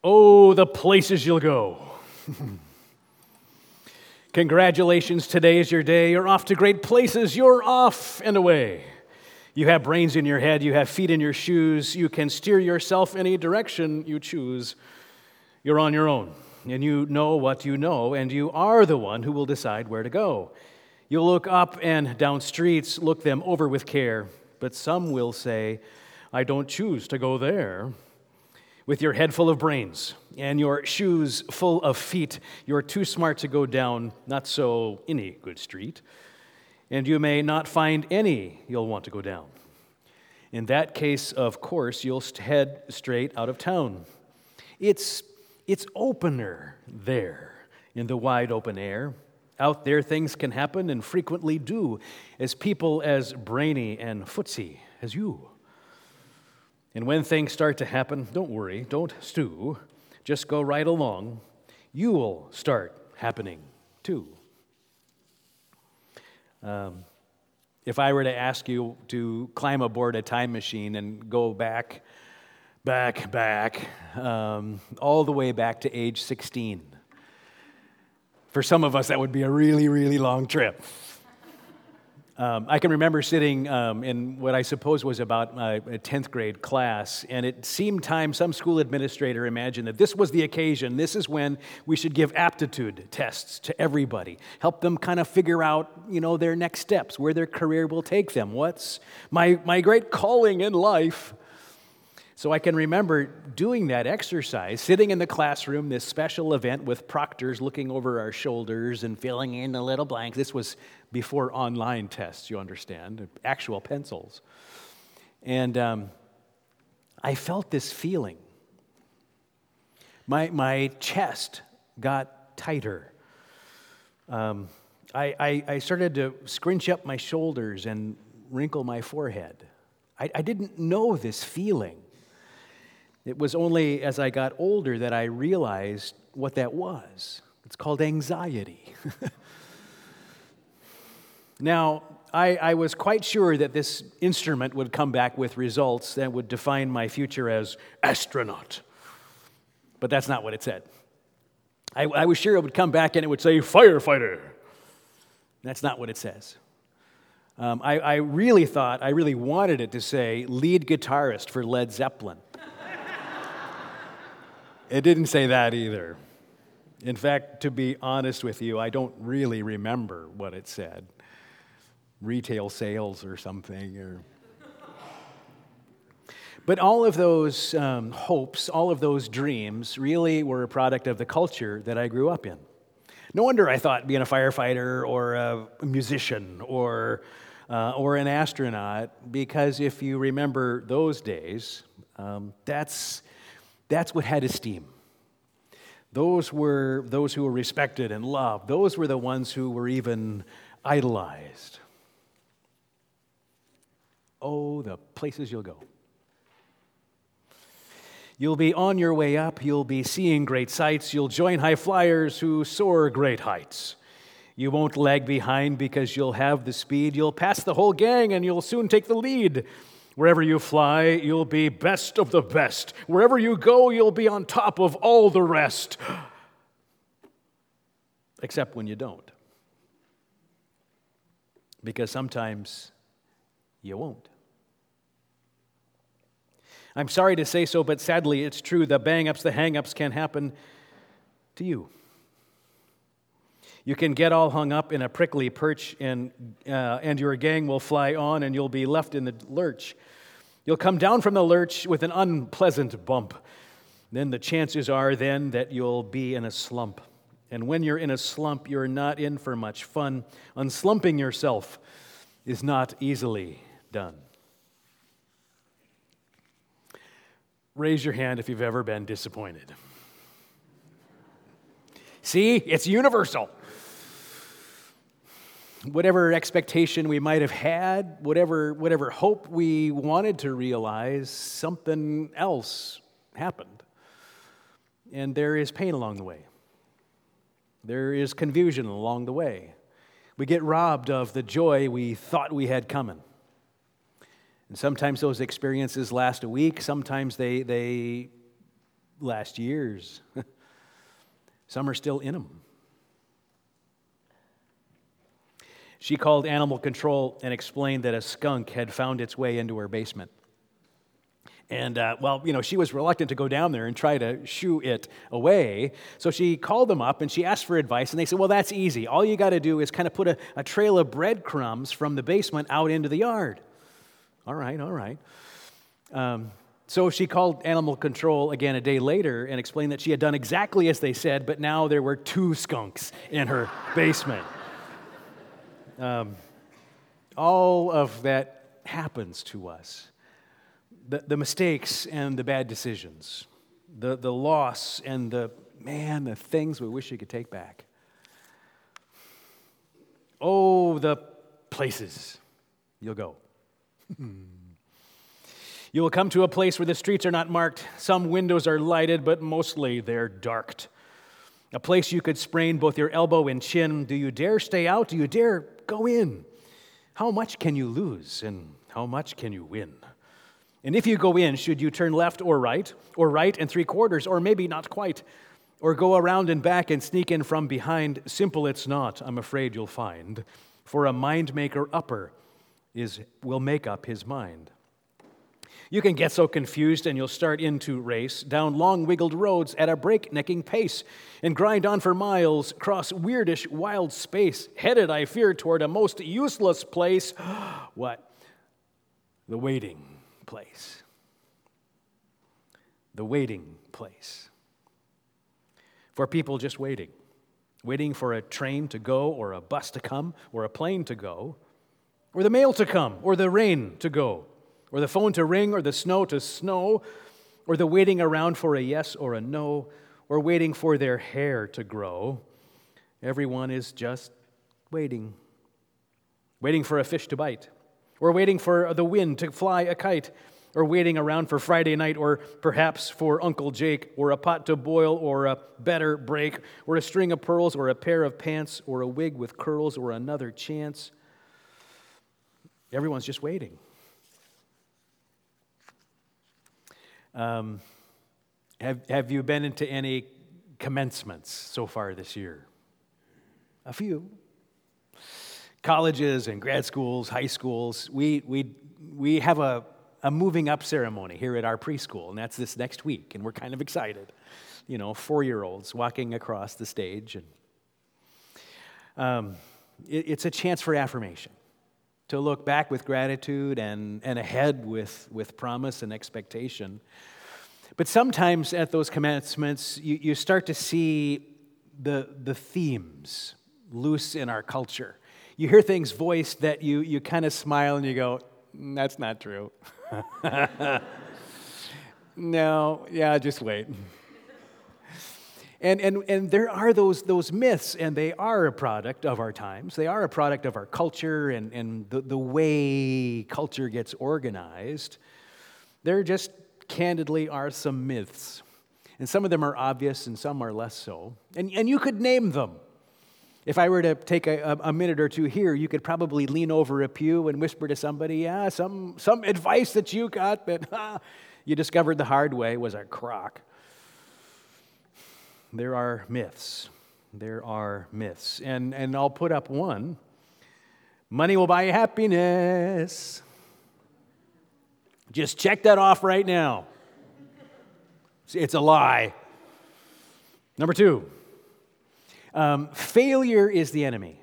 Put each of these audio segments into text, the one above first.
Oh, the places you'll go. Congratulations, today is your day. You're off to great places. You're off and away. You have brains in your head. You have feet in your shoes. You can steer yourself any direction you choose. You're on your own, and you know what you know, and you are the one who will decide where to go. You'll look up and down streets, look them over with care, but some will say, I don't choose to go there. With your head full of brains and your shoes full of feet, you're too smart to go down not so any good street, and you may not find any you'll want to go down. In that case, of course, you'll head straight out of town. It's opener there in the wide open air. Out there, things can happen and frequently do, as people as brainy and footsy as you. And when things start to happen, don't worry, don't stew, just go right along. You'll start happening too. If I were to ask you to climb aboard a time machine and go back, all the way back to age 16, for some of us that would be a really, really long trip. I can remember sitting in what I suppose was about a 10th grade class, and it seemed time some school administrator imagined that this was the occasion, this is when we should give aptitude tests to everybody, help them kind of figure out, their next steps, where their career will take them, what's my great calling in life. So I can remember doing that exercise, sitting in the classroom, this special event with proctors looking over our shoulders and filling in the little blanks. This was before online tests, you understand, actual pencils. And I felt this feeling. My chest got tighter. I started to scrunch up my shoulders and wrinkle my forehead. I didn't know this feeling. It was only as I got older that I realized what that was. It's called anxiety. Now, I was quite sure that this instrument would come back with results that would define my future as astronaut. But that's not what it said. I was sure it would come back and it would say firefighter. That's not what it says. I really wanted it to say lead guitarist for Led Zeppelin. It didn't say that either. In fact, to be honest with you, I don't really remember what it said. Retail sales or something. But all of those hopes, all of those dreams really were a product of the culture that I grew up in. No wonder I thought being a firefighter or a musician or an astronaut, because if you remember those days, that's what had esteem. Those were those who were respected and loved. Those were the ones who were even idolized. Oh, the places you'll go. You'll be on your way up. You'll be seeing great sights. You'll join high flyers who soar great heights. You won't lag behind because you'll have the speed. You'll pass the whole gang and you'll soon take the lead. Wherever you fly, you'll be best of the best. Wherever you go, you'll be on top of all the rest. Except when you don't. Because sometimes you won't. I'm sorry to say so, but sadly it's true. The bang-ups, the hang-ups can happen to you. You can get all hung up in a prickly perch and your gang will fly on and you'll be left in the lurch. You'll come down from the lurch with an unpleasant bump. Then the chances are then that you'll be in a slump. And when you're in a slump, you're not in for much fun. Unslumping yourself is not easily done. Raise your hand if you've ever been disappointed. See, it's universal. Whatever expectation we might have had, whatever hope we wanted to realize, something else happened. And there is pain along the way. There is confusion along the way. We get robbed of the joy we thought we had coming. And sometimes those experiences last a week. Sometimes they last years. Some are still in them. She called animal control and explained that a skunk had found its way into her basement. And, she was reluctant to go down there and try to shoo it away. So she called them up and she asked for advice. And they said, well, that's easy. All you got to do is kind of put a trail of breadcrumbs from the basement out into the yard. All right. So she called animal control again a day later and explained that she had done exactly as they said, but now there were 2 skunks in her basement. All of that happens to us. The mistakes and the bad decisions, the loss and the things we wish we could take back. Oh, the places you'll go. You will come to a place where the streets are not marked. Some windows are lighted, but mostly they're darked. A place you could sprain both your elbow and chin. Do you dare stay out? Do you dare go in? How much can you lose, and how much can you win? And if you go in, should you turn left or right and 3/4, or maybe not quite, or go around and back and sneak in from behind? Simple it's not, I'm afraid you'll find, for a mind maker upper will make up his mind. You can get so confused and you'll start in to race down long wiggled roads at a breaknecking pace and grind on for miles, cross weirdish wild space, headed, I fear, toward a most useless place. What? The waiting place. The waiting place. For people just waiting for a train to go, or a bus to come, or a plane to go, or the mail to come, or the rain to go, or the phone to ring, or the snow to snow, or the waiting around for a yes or a no, or waiting for their hair to grow. Everyone is just waiting. Waiting for a fish to bite, or waiting for the wind to fly a kite, or waiting around for Friday night, or perhaps for Uncle Jake, or a pot to boil, or a better break, or a string of pearls, or a pair of pants, or a wig with curls, or another chance. Everyone's just waiting. Have you been into any commencements so far this year? A few. Colleges and grad schools, high schools. We have a moving up ceremony here at our preschool, and that's this next week, and we're kind of excited. 4-year-olds walking across the stage, and it's a chance for affirmation, to look back with gratitude and ahead with promise and expectation. But sometimes at those commencements, you start to see the themes loose in our culture. You hear things voiced that you kind of smile and you go, that's not true. No, yeah, just wait. And there are those myths, and they are a product of our times. They are a product of our culture and the way culture gets organized. There just candidly are some myths. And some of them are obvious and some are less so. And you could name them. If I were to take a minute or two here, you could probably lean over a pew and whisper to somebody, some advice that you got that you discovered the hard way was a crock. There are myths. There are myths. And I'll put up one. Money will buy you happiness. Just check that off right now. It's a lie. Number 2, failure is the enemy.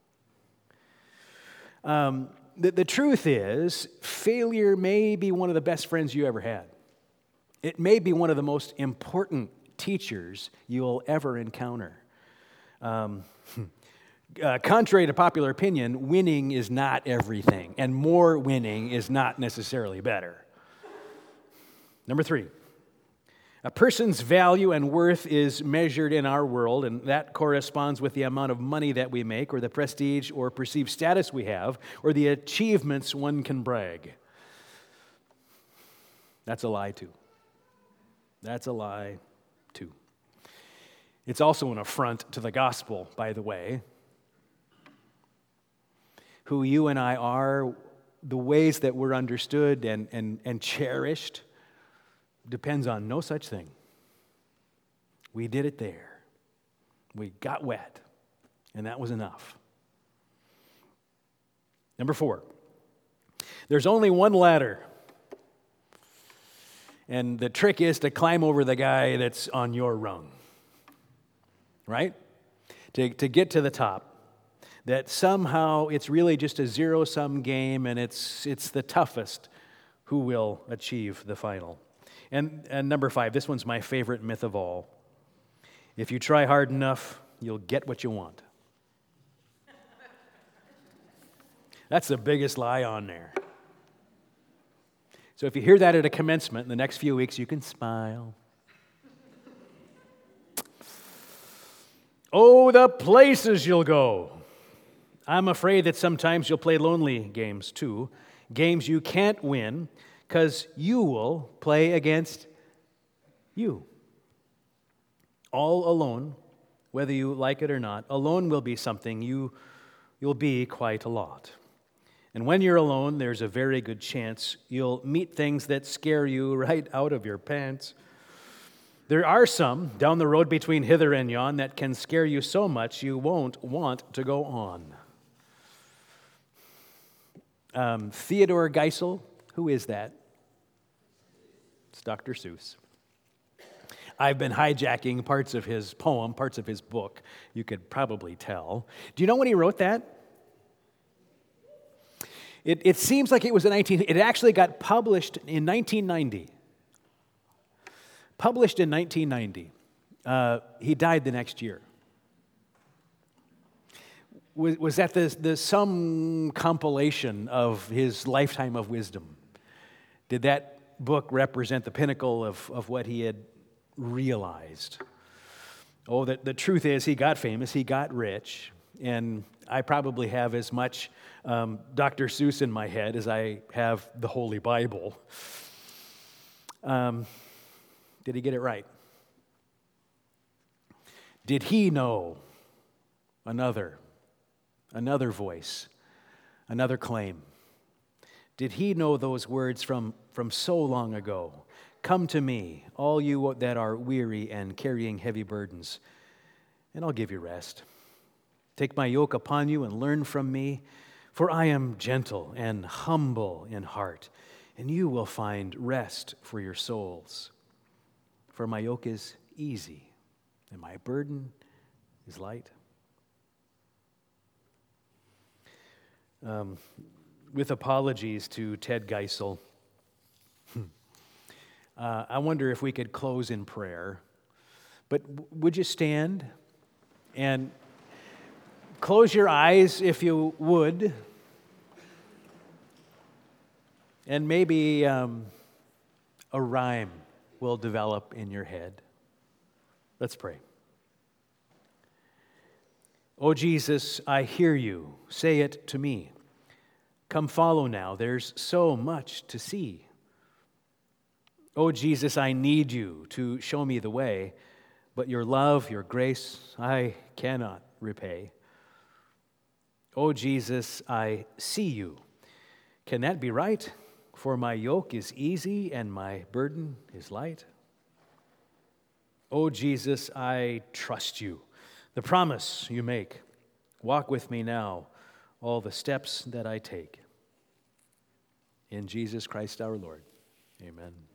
The truth is, failure may be one of the best friends you ever had. It may be one of the most important teachers you'll ever encounter. Contrary to popular opinion, winning is not everything, and more winning is not necessarily better. Number 3, a person's value and worth is measured in our world, and that corresponds with the amount of money that we make, or the prestige or perceived status we have, or the achievements one can brag. That's a lie, too. That's a lie, too. It's also an affront to the gospel, by the way. Who you and I are, the ways that we're understood and cherished, depends on no such thing. We did it there. We got wet, and that was enough. Number 4, there's only one ladder. And the trick is to climb over the guy that's on your rung, right? To get to the top. That somehow it's really just a zero-sum game, and it's the toughest who will achieve the final. And number 5, this one's my favorite myth of all. If you try hard enough, you'll get what you want. That's the biggest lie on there. So if you hear that at a commencement in the next few weeks, you can smile. Oh, the places you'll go. I'm afraid that sometimes you'll play lonely games too, games you can't win because you will play against you. All alone, whether you like it or not, alone will be something you'll be quite a lot. And when you're alone, there's a very good chance you'll meet things that scare you right out of your pants. There are some down the road between hither and yon that can scare you so much you won't want to go on. Theodore Geisel, who is that? It's Dr. Seuss. I've been hijacking parts of his poem, parts of his book. You could probably tell. Do you know when he wrote that? It seems like it was it actually got published in 1990. Published in 1990. He died the next year. Was that some compilation of his lifetime of wisdom? Did that book represent the pinnacle of what he had realized? Oh, the truth is he got famous, he got rich, and I probably have as much Dr. Seuss in my head as I have the Holy Bible. Did he get it right? Did he know another voice, another claim? Did he know those words from so long ago? Come to me, all you that are weary and carrying heavy burdens, and I'll give you rest. Take my yoke upon you and learn from me, for I am gentle and humble in heart, and you will find rest for your souls. For my yoke is easy, and my burden is light. With apologies to Ted Geisel, I wonder if we could close in prayer. But would you stand and close your eyes if you would, and maybe a rhyme will develop in your head. Let's pray. Oh Jesus, I hear you. Say it to me. Come follow now. There's so much to see. Oh Jesus, I need you to show me the way, but your love, your grace, I cannot repay. Oh Jesus, I see you. Can that be right? For my yoke is easy and my burden is light. Oh Jesus, I trust you. The promise you make. Walk with me now, all the steps that I take. In Jesus Christ our Lord. Amen.